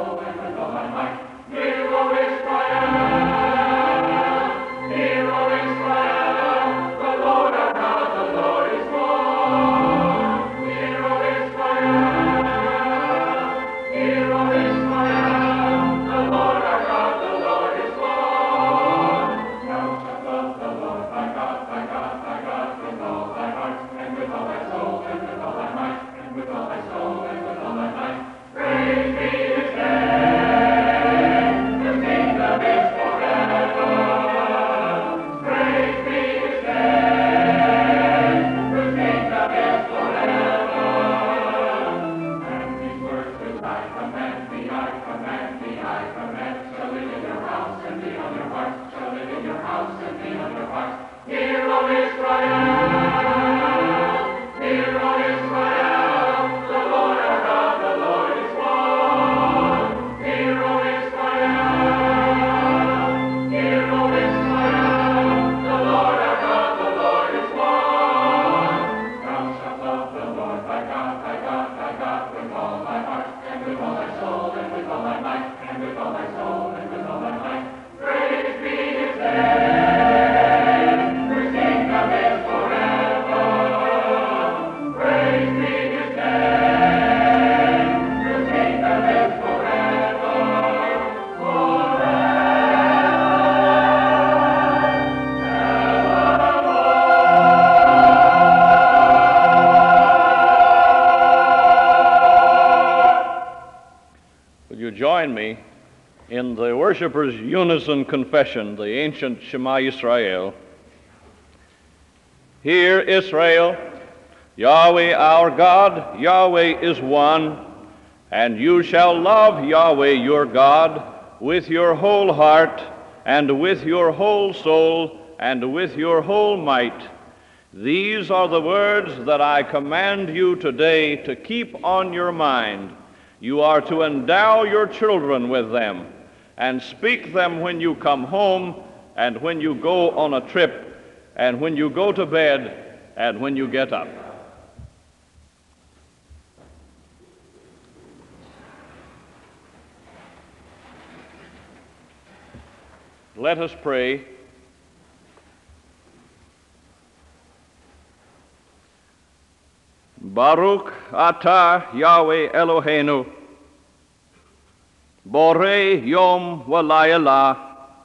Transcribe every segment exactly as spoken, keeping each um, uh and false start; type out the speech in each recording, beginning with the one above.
Join me in the worshipers' unison confession, the ancient Shema Yisrael. Hear, Israel, Yahweh our God, Yahweh is one, and you shall love Yahweh your God with your whole heart, and with your whole soul, and with your whole might. These are the words that I command you today to keep on your mind. You are to endow your children with them, and speak them when you come home, and when you go on a trip, and when you go to bed, and when you get up. Let us pray. Baruch atah Yahweh Eloheinu, Borei Yom Walayla.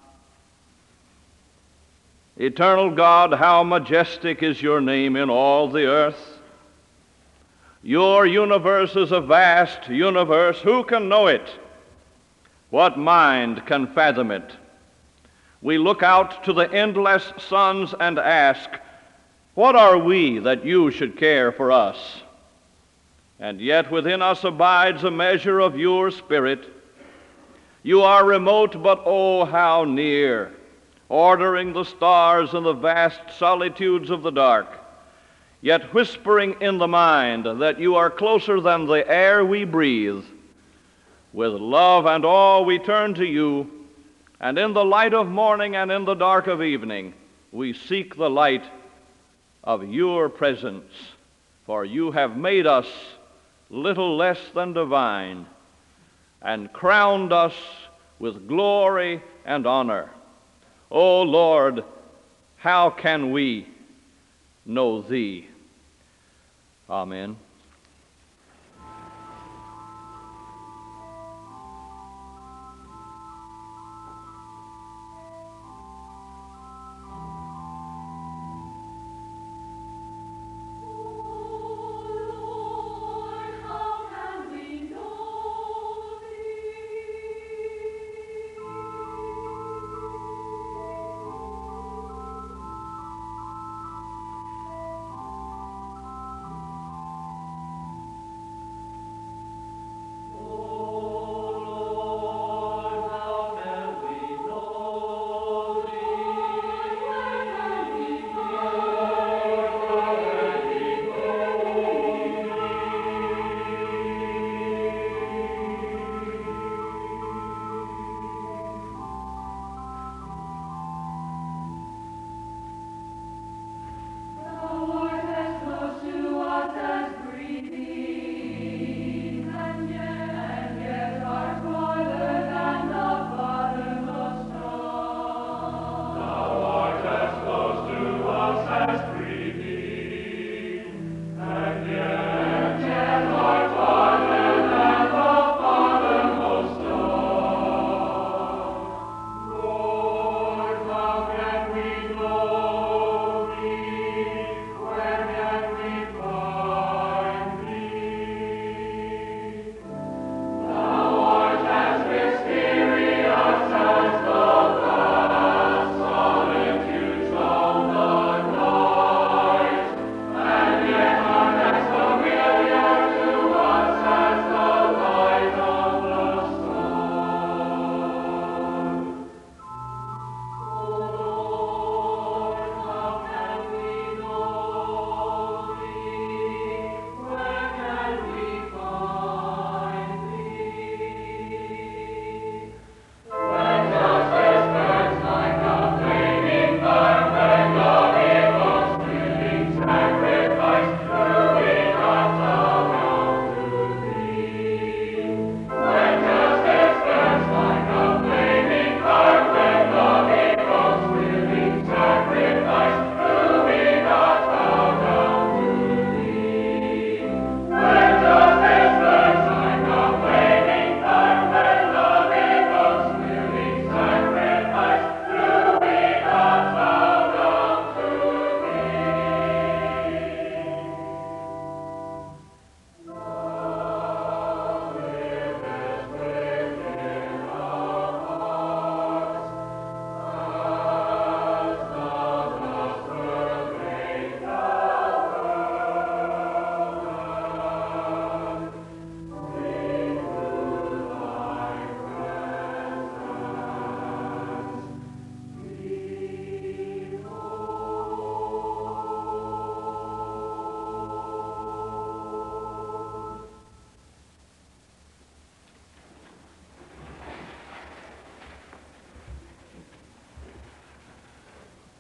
Eternal God, how majestic is your name in all the earth. Your universe is a vast universe. Who can know it? What mind can fathom it? We look out to the endless suns and ask, what are we that you should care for us? And yet within us abides a measure of your Spirit. You are remote, but oh, how near, ordering the stars in the vast solitudes of the dark, yet whispering in the mind that you are closer than the air we breathe. With love and awe we turn to you, and in the light of morning and in the dark of evening, we seek the light of your presence, for you have made us little less than divine and crowned us with glory and honor. O Lord, how can we know thee? Amen.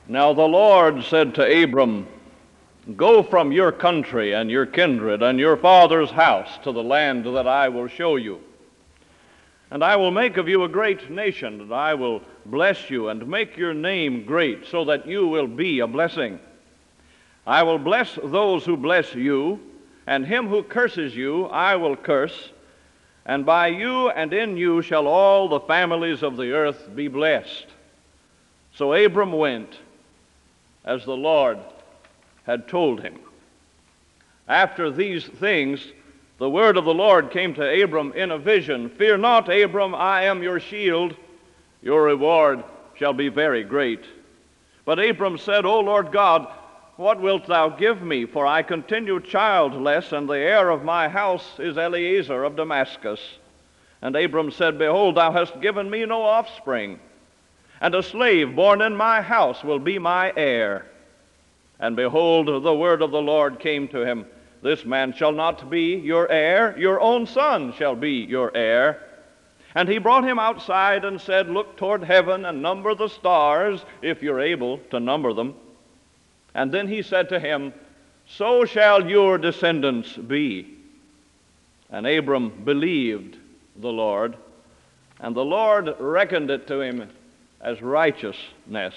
Now the Lord said to Abram, Go from your country and your kindred and your father's house to the land that I will show you. And I will make of you a great nation, and I will bless you and make your name great, so that you will be a blessing. I will bless those who bless you, and him who curses you I will curse, and by you and in you shall all the families of the earth be blessed. So Abram went as the Lord had told him. After these things, the word of the Lord came to Abram in a vision. Fear not, Abram, I am your shield. Your reward shall be very great. But Abram said, O Lord God, what wilt thou give me? For I continue childless, and the heir of my house is Eliezer of Damascus. And Abram said, Behold, thou hast given me no offspring, and a slave born in my house will be my heir. And behold, the word of the Lord came to him, This man shall not be your heir, your own son shall be your heir. And he brought him outside and said, Look toward heaven and number the stars, if you're able to number them. And then he said to him, So shall your descendants be. And Abram believed the Lord, and the Lord reckoned it to him as righteousness.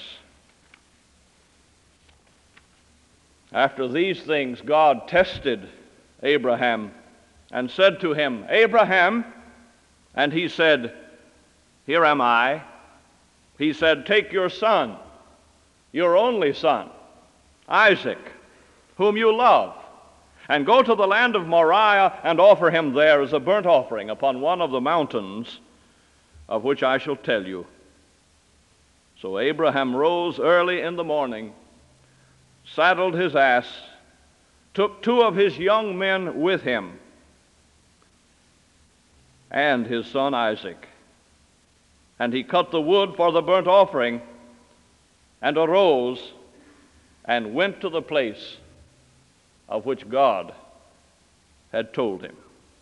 After these things, God tested Abraham and said to him, Abraham, and he said, Here am I. He said, Take your son, your only son, Isaac, whom you love, and go to the land of Moriah and offer him there as a burnt offering upon one of the mountains of which I shall tell you. So Abraham rose early in the morning, saddled his ass, took two of his young men with him, and his son Isaac. And he cut the wood for the burnt offering, and arose and went to the place of which God had told him.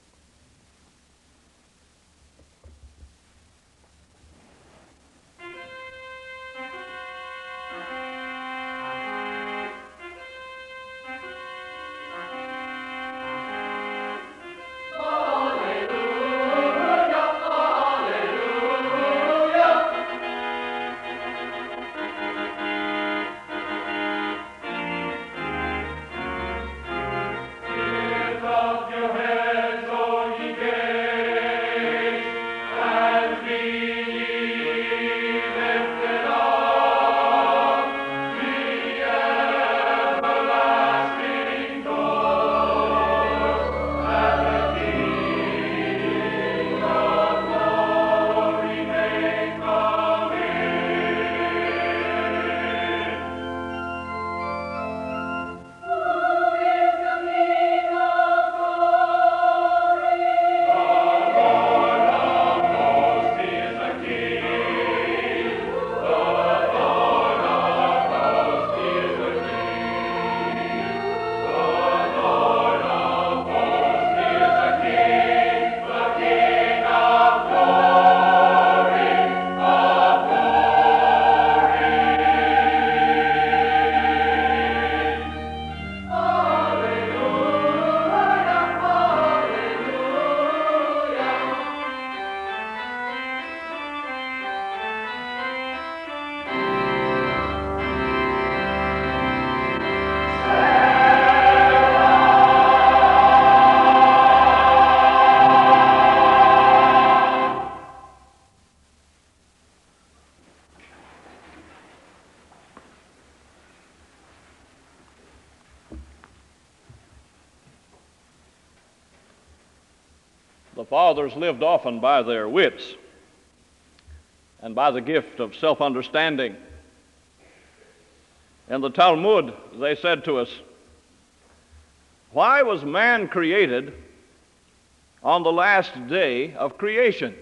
The fathers lived often by their wits and by the gift of self-understanding. In the Talmud, they said to us, Why was man created on the last day of creation?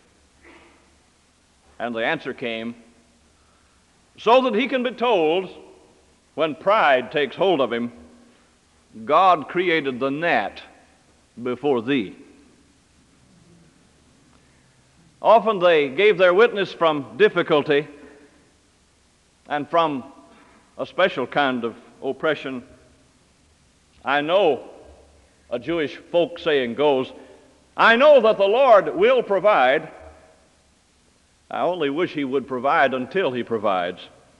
And the answer came, so that he can be told, when pride takes hold of him, God created the gnat before thee. Often they gave their witness from difficulty and from a special kind of oppression. I know, a Jewish folk saying goes, I know that the Lord will provide. I only wish he would provide until he provides.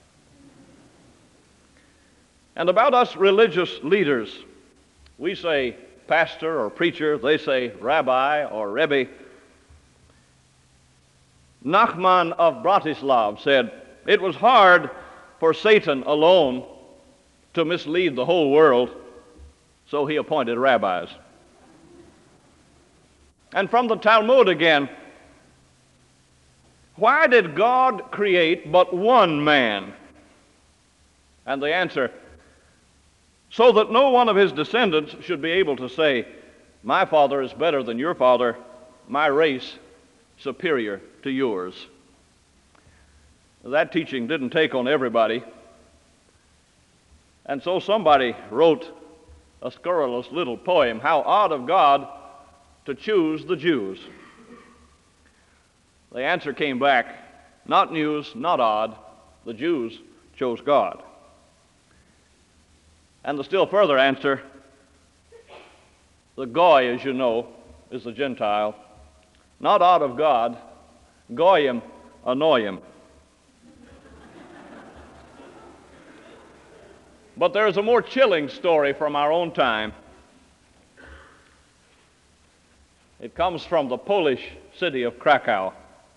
And about us religious leaders, we say pastor or preacher, they say rabbi or rebbe. Nachman of Bratislav said, it was hard for Satan alone to mislead the whole world, so he appointed rabbis. And from the Talmud again, why did God create but one man? And the answer, so that no one of his descendants should be able to say, my father is better than your father, my race superior to yours. That teaching didn't take on everybody. And so somebody wrote a scurrilous little poem, how odd of God to choose the Jews. The answer came back, not news, not odd, the Jews chose God. And the still further answer, the Goy, as you know, is the Gentile. Not odd of God, Goyim annoy him. But there is a more chilling story from our own time. It comes from the Polish city of Krakow.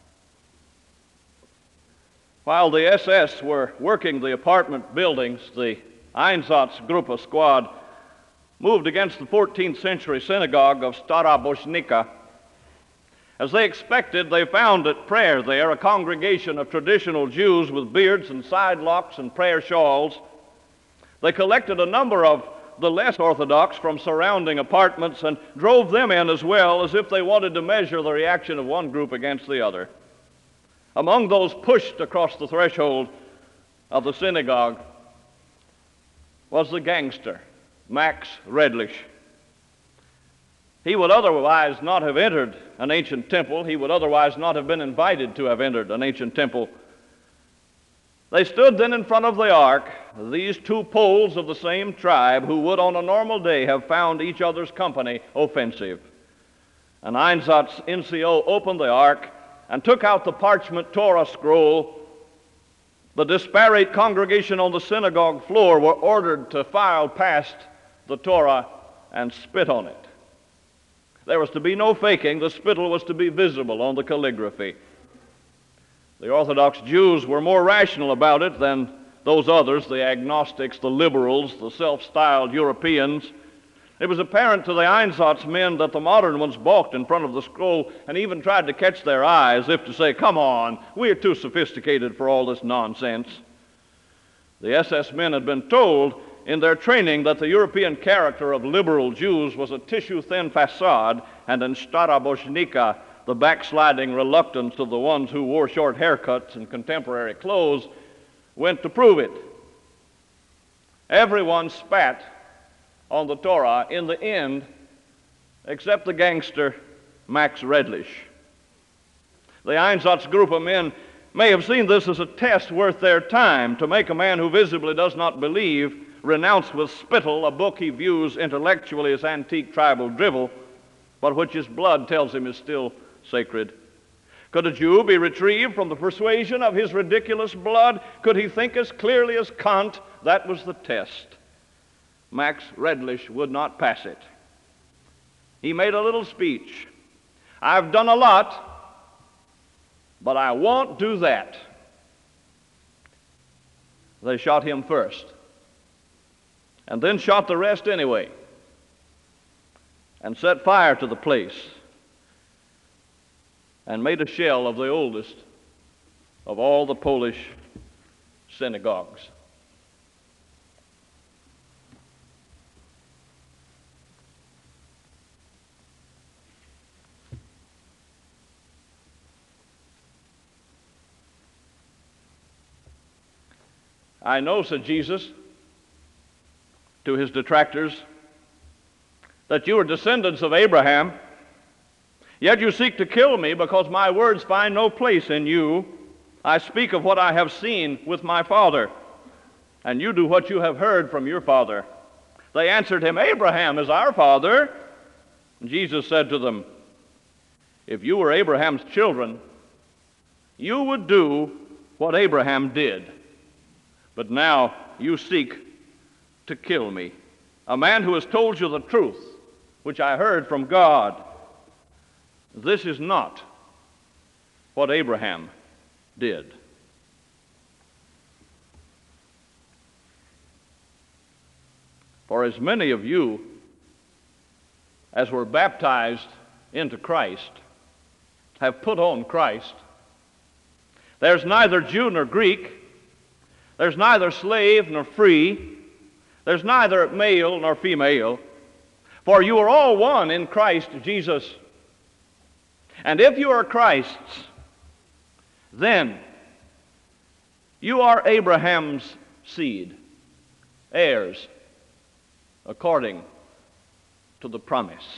While the S S were working the apartment buildings, the Einsatzgruppe squad moved against the fourteenth century synagogue of Stara Boschnika. As they expected, they found at prayer there a congregation of traditional Jews with beards and side locks and prayer shawls. They collected a number of the less Orthodox from surrounding apartments and drove them in as well, as if they wanted to measure the reaction of one group against the other. Among those pushed across the threshold of the synagogue was the gangster, Max Redlich. He would otherwise not have entered an ancient temple. He would otherwise not have been invited to have entered an ancient temple. They stood then in front of the ark, these two Poles of the same tribe who would on a normal day have found each other's company offensive. An Einsatz N C O opened the ark and took out the parchment Torah scroll. The disparate congregation on the synagogue floor were ordered to file past the Torah and spit on it. There was to be no faking. The spittle was to be visible on the calligraphy. The Orthodox Jews were more rational about it than those others, the agnostics, the liberals, the self-styled Europeans. It was apparent to the Einsatz men that the modern ones balked in front of the scroll and even tried to catch their eye as if to say, come on, we are too sophisticated for all this nonsense. The S S men had been told in their training that the European character of liberal Jews was a tissue-thin facade, and in Stara Boschnika, the backsliding reluctance of the ones who wore short haircuts and contemporary clothes went to prove it. Everyone spat on the Torah in the end, except the gangster Max Redlich. The Einsatz group of men may have seen this as a test worth their time to make a man who visibly does not believe renounce with spittle a book he views intellectually as antique tribal drivel, but which his blood tells him is still sacred. Could a Jew be retrieved from the persuasion of his ridiculous blood? Could he think as clearly as Kant? That was the test. Max Redlich would not pass it. He made a little speech. I've done a lot, but I won't do that. They shot him first, and then shot the rest anyway, and set fire to the place, and made a shell of the oldest of all the Polish synagogues. I know, said Jesus to his detractors, that you are descendants of Abraham, yet you seek to kill me because my words find no place in you. I speak of what I have seen with my Father. and you do what you have heard from your father." They answered him, "Abraham is our father." And Jesus said to them, "If you were Abraham's children, you would do what Abraham did. But now you seek to kill me, a man who has told you the truth, which I heard from God. This is not what Abraham did." For as many of you as were baptized into Christ have put on Christ. There's neither Jew nor Greek, there's neither slave nor free, there's neither male nor female, for you are all one in Christ Jesus. And if you are Christ's, then you are Abraham's seed, heirs according to the promise.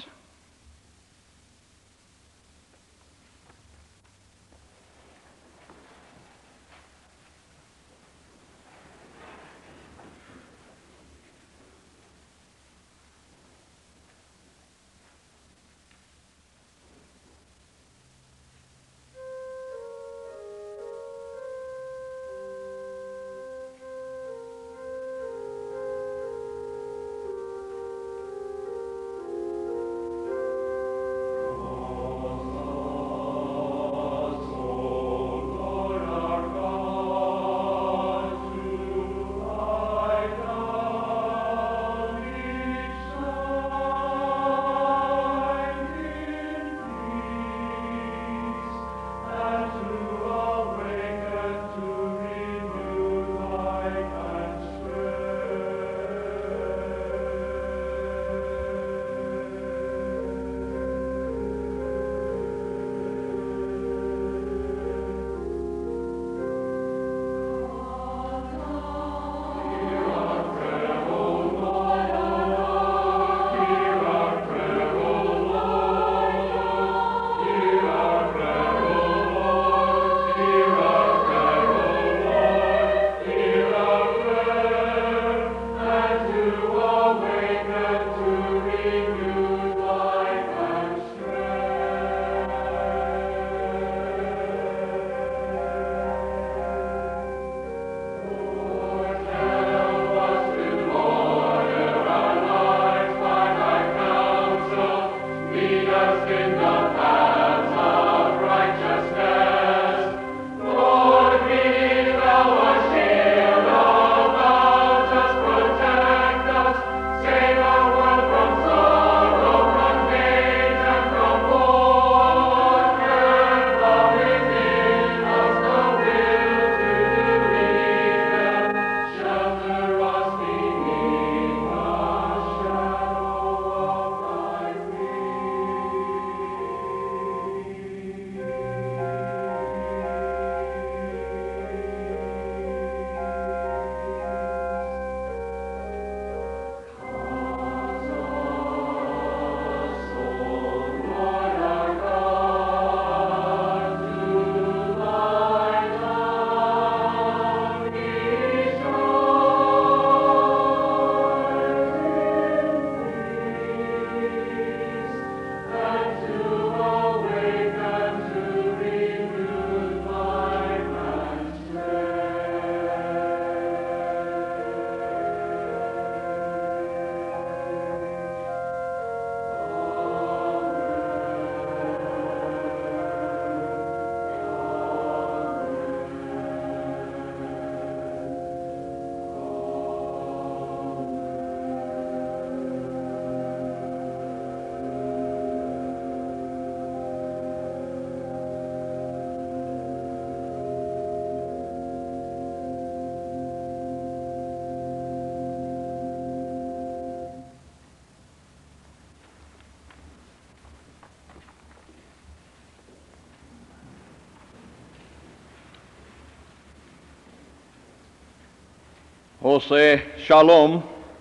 Ose shalom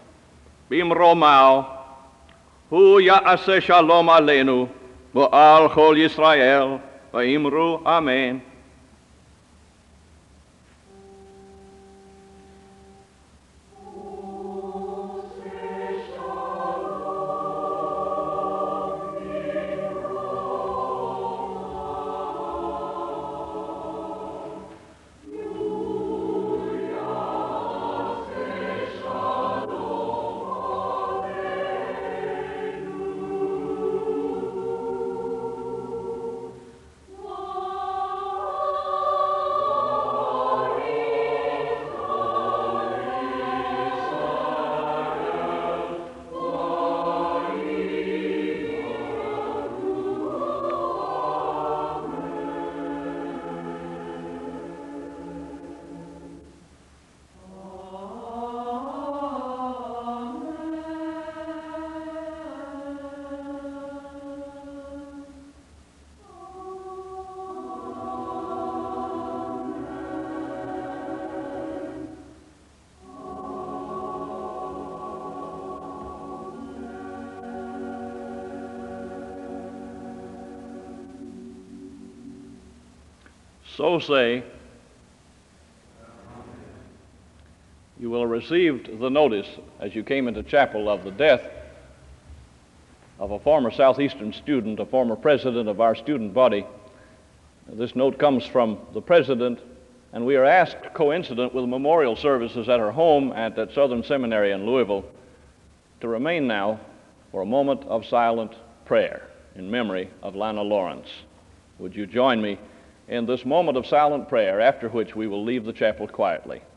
bimromao hu ya'ase shalom aleinu v'al chol Yisrael v'imru amen. So say. You will have received the notice as you came into chapel of the death of a former Southeastern student, a former president of our student body. This note comes from the president, and we are asked, coincident with memorial services at her home and at Southern Seminary in Louisville, to remain now for a moment of silent prayer in memory of Lana Lawrence. Would you join me in this moment of silent prayer, after which we will leave the chapel quietly?